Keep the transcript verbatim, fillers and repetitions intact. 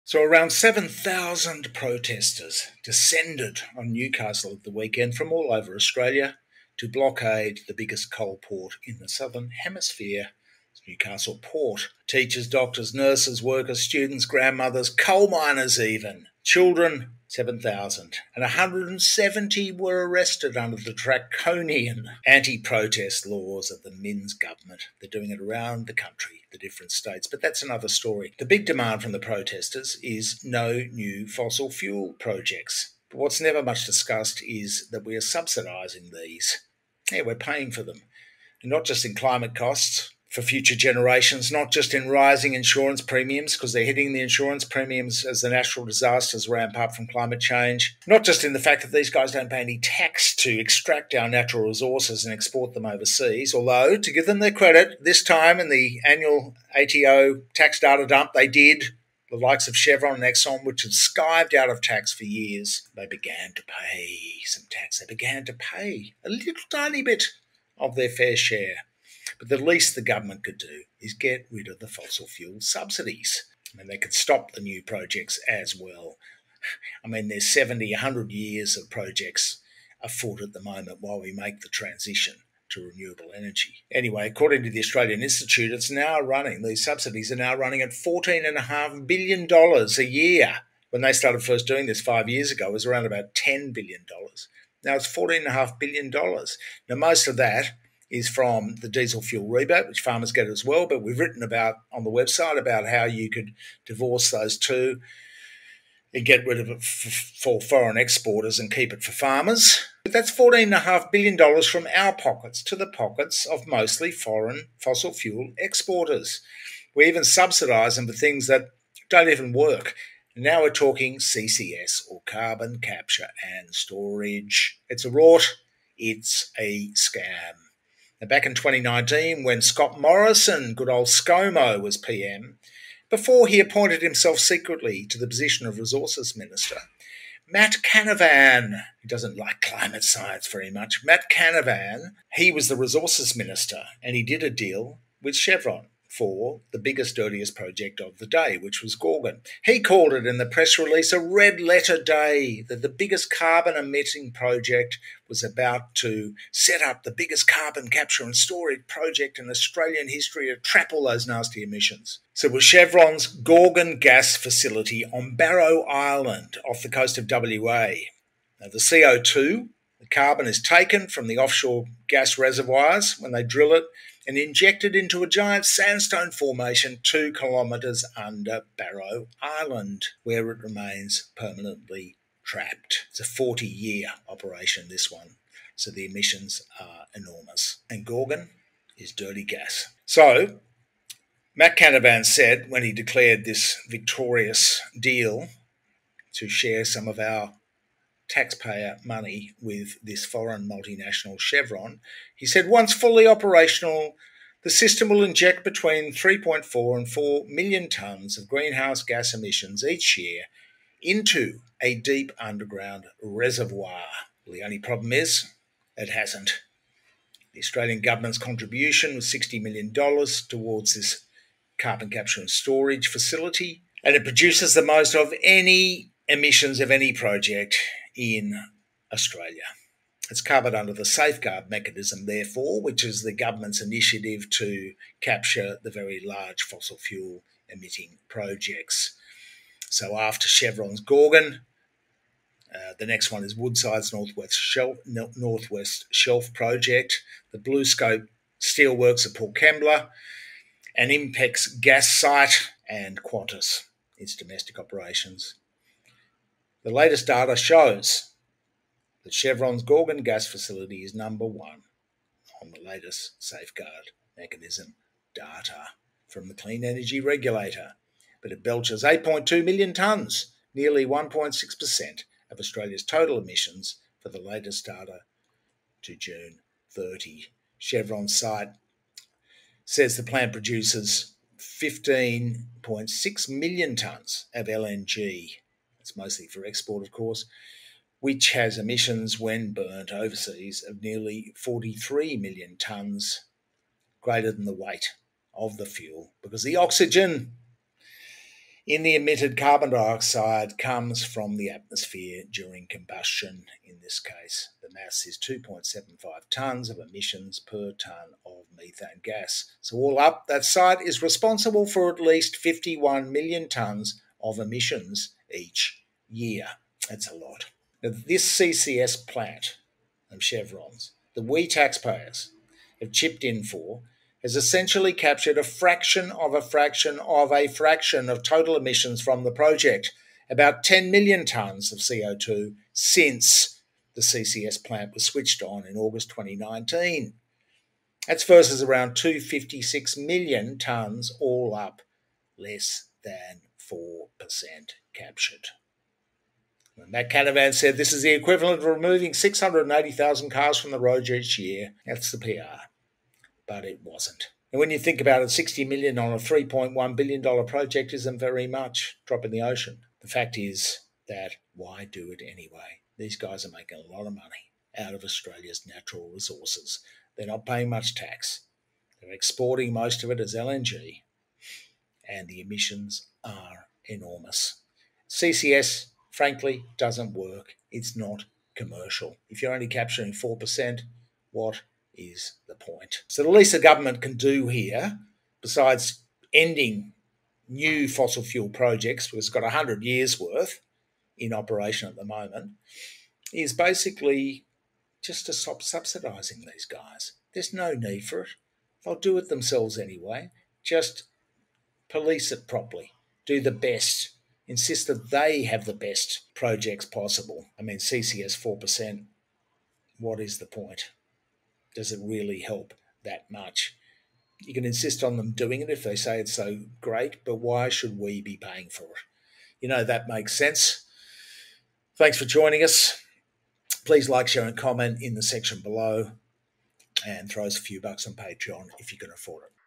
So around seven thousand protesters descended on Newcastle at the weekend from all over Australia to blockade the biggest coal port in the southern hemisphere, Newcastle Port. Teachers, doctors, nurses, workers, students, grandmothers, coal miners even. Children, seven thousand. And one hundred seventy were arrested under the draconian anti-protest laws of the Minns government. They're doing it around the country, the different states. But that's another story. The big demand from the protesters is no new fossil fuel projects. But what's never much discussed is that we are subsidising these. Yeah, we're paying for them. And not just in climate costs for future generations, not just in rising insurance premiums, because they're hitting the insurance premiums as the natural disasters ramp up from climate change, not just in the fact that these guys don't pay any tax to extract our natural resources and export them overseas, although, to give them their credit, this time in the annual A T O tax data dump, they did. The likes of Chevron and Exxon, which had skived out of tax for years, they began to pay some tax. They began to pay a little tiny bit of their fair share. But the least the government could do is get rid of the fossil fuel subsidies. I mean, they could stop the new projects as well. I mean, there's seventy, one hundred years of projects afoot at the moment while we make the transition to renewable energy. Anyway, according to the Australian Institute, it's now running, these subsidies are now running at fourteen point five billion dollars a year. When they started first doing this five years ago, it was around about ten billion dollars. Now it's fourteen point five billion dollars. Now, most of that is from the diesel fuel rebate, which farmers get as well, but we've written about on the website about how you could divorce those two and get rid of it f- for foreign exporters and keep it for farmers. But that's fourteen point five billion dollars from our pockets to the pockets of mostly foreign fossil fuel exporters. We even subsidise them for things that don't even work. And now we're talking C C S, or carbon capture and storage. It's a rort. It's a scam. Now, back in twenty nineteen, when Scott Morrison, good old ScoMo, was P M, before he appointed himself secretly to the position of Resources Minister, Matt Canavan, he doesn't like climate science very much, Matt Canavan, he was the Resources Minister, and he did a deal with Chevron for the biggest, dirtiest project of the day, which was Gorgon. He called it in the press release a red letter day, that the biggest carbon emitting project was about to set up the biggest carbon capture and storage project in Australian history to trap all those nasty emissions. So it was Chevron's Gorgon gas facility on Barrow Island off the coast of W A. Now, the C O two, the carbon, is taken from the offshore gas reservoirs when they drill it and injected into a giant sandstone formation two kilometres under Barrow Island, where it remains permanently trapped. It's a forty-year operation, this one, so the emissions are enormous. And Gorgon is dirty gas. So, Matt Canavan said, when he declared this victorious deal to share some of our taxpayer money with this foreign multinational Chevron, he said, once fully operational, the system will inject between three point four and four million tonnes of greenhouse gas emissions each year into a deep underground reservoir. Well, the only problem is it hasn't. The Australian government's contribution was sixty million dollars towards this carbon capture and storage facility, and it produces the most of any emissions of any project in Australia. It's covered under the safeguard mechanism, therefore, which is the government's initiative to capture the very large fossil fuel emitting projects. So after Chevron's Gorgon, uh, the next one is Woodside's Northwest Shelf, Northwest Shelf project, the BlueScope Steelworks at Port Kembla, and Impex gas site, and Qantas, its domestic operations. The latest data shows that Chevron's Gorgon gas facility is number one on the latest safeguard mechanism data from the Clean Energy Regulator. But it belches eight point two million tonnes, nearly one point six percent of Australia's total emissions for the latest data to June thirtieth. Chevron's site says the plant produces fifteen point six million tonnes of L N G. It's mostly for export, of course, which has emissions when burnt overseas of nearly forty-three million tonnes, greater than the weight of the fuel, because the oxygen in the emitted carbon dioxide comes from the atmosphere during combustion. In this case, the mass is two point seven five tonnes of emissions per tonne of methane gas. So all up, that site is responsible for at least fifty-one million tonnes of emissions each year. That's a lot. Now, this C C S plant of Chevron's, that we taxpayers have chipped in for, has essentially captured a fraction of a fraction of a fraction of total emissions from the project, about ten million tonnes of C O two since the C C S plant was switched on in August twenty nineteen. That's versus around two hundred fifty-six million tonnes all up, less than four percent captured. And Matt Canavan said this is the equivalent of removing six hundred eighty thousand cars from the roads each year. That's the P R. But it wasn't. And when you think about it, sixty million dollars on a three point one billion dollars project isn't very much. Drop in the ocean. The fact is that why do it anyway? These guys are making a lot of money out of Australia's natural resources. They're not paying much tax. They're exporting most of it as L N G. And the emissions are enormous. C C S, frankly, doesn't work. It's not commercial. If you're only capturing four percent, what is the point? So the least the government can do here, besides ending new fossil fuel projects, because it's got one hundred years worth in operation at the moment, is basically just to stop subsidising these guys. There's no need for it. They'll do it themselves anyway. Just police it properly. Do the best. Insist that they have the best projects possible. I mean, C C S four percent, what is the point? Does it really help that much? You can insist on them doing it if they say it's so great, but why should we be paying for it? You know, that makes sense. Thanks for joining us. Please like, share, and comment in the section below, and throw us a few bucks on Patreon if you can afford it.